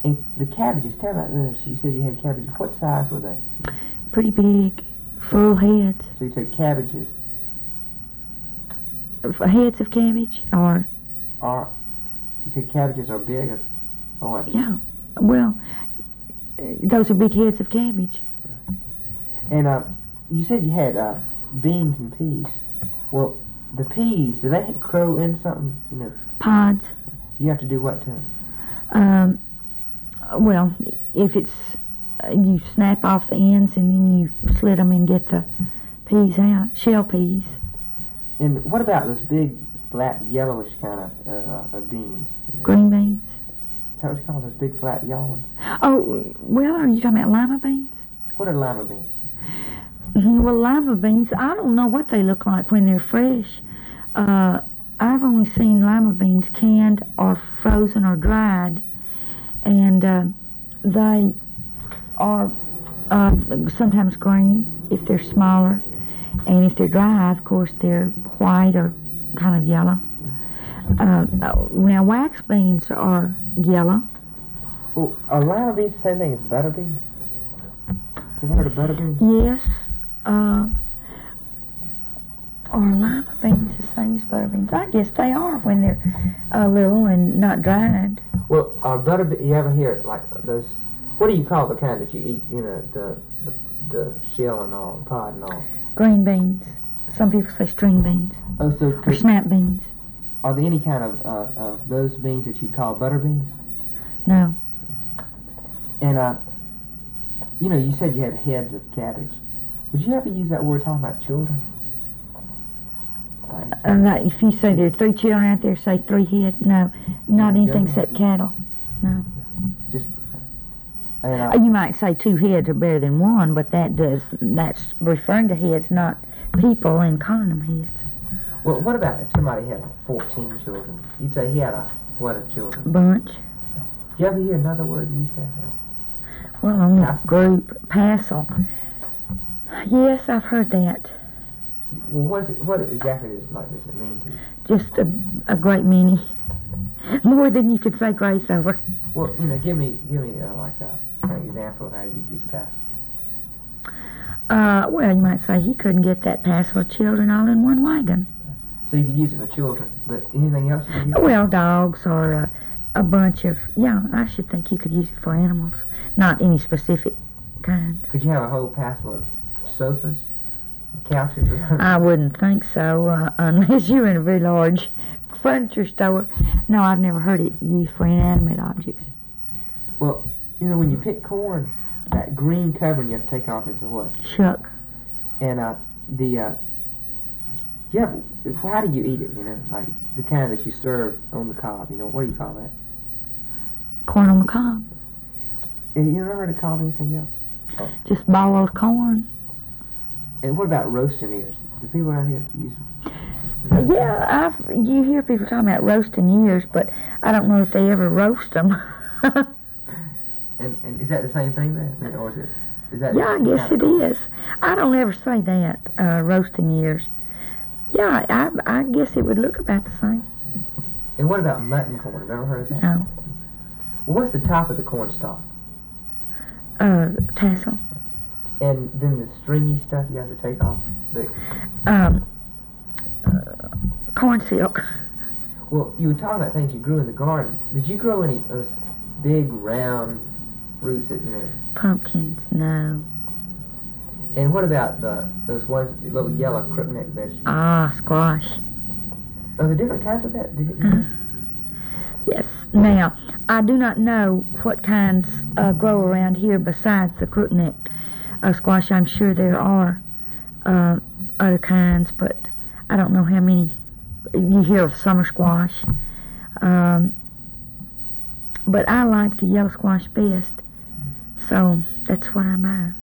And the cabbages, tell me about those. You said you had cabbages. What size were they? Pretty big, full heads. So you said cabbages Heads of cabbage, or are, you said cabbages are big or what? yeah. Well, those are big heads of cabbage. And you said you had beans and peas. Well, the peas, do they grow in something? You know, Pods. you have to do what to them? Well, if it's you snap off the ends and then you slit them and get the peas out, shell peas. And what about those big, flat, yellowish kind of beans? Green beans. Is that what you call those big, flat, yellow ones? Oh, well, are you talking about lima beans? What are lima beans? Well, lima beans, I don't know what they look like when they're fresh. I've only seen lima beans canned or frozen or dried, and they are sometimes green if they're smaller, and if they're dry, of course, they're white or kind of yellow. Now, wax beans are yellow. Well, are lima beans the same thing as butter beans? You ever heard of butter beans? Yes. Are lima beans the same as butter beans? I guess they are when they're little and not dried. Well, are butter beans, you ever hear like those, what do you call the kind that you eat, you know, the shell and all, pod and all? Green beans. Some people say string beans. Oh, so Or snap beans. are there any kind of those beans that you'd call butter beans? No. And, you know, you said you had heads of cabbage. Would you ever use that word talking about children? Like if you say there are 3 children out there, say 3 head. No, not anything except cattle. No. Just, and, You might say 2 heads are better than 1, but that's referring to heads, not people and calling them heads. well, what about if somebody had 14 children? You'd say he had what of children? Bunch. Do you ever hear another word used there? Well, only Passel. group. Passel. Yes, I've heard that. Well, what exactly does it mean to you? Just a great many. More than you could say grace over. Well, you know, give me like an example of how you'd use passel. Well, you might say he couldn't get that passel of children all in one wagon. So you could use it for children, but anything else you could use it? Well, dogs or a bunch of, yeah, I should think you could use it for animals. Not any specific kind. Could you have a whole passel of sofas, couches, or something? I wouldn't think so, unless you're in a very large furniture store. No, I've never heard it used for inanimate objects. Well, you know, when you pick corn, that green covering you have to take off is the what? Shuck. And how do you eat it, you know, like the kind that you serve on the cob, you know, what do you call that? Corn on the cob. Have you ever heard it called anything else? Oh. Just boiled corn. And what about roasting ears? Do people around here use Yeah, you hear people talking about roasting ears, but I don't know if they ever roast them. And is that the same thing then? Or is that Yeah, I guess it is. I don't ever say that, roasting ears. Yeah, I guess it would look about the same. And what about mutton corn? Have you ever heard of that? No. Well, what's the top of the corn stalk? Tassel. And then the stringy stuff you have to take off? Corn silk. Well, you were talking about things you grew in the garden. Did you grow any of those big, round fruits that, you know? Pumpkins, no. And what about those ones, the little yellow crookneck vegetables? Ah, squash. Are there different kinds of that? Did you Yes. Now, I do not know what kinds grow around here besides the crookneck squash. I'm sure there are other kinds, but I don't know how many. You hear of summer squash. But I like the yellow squash best. So that's what I'm at.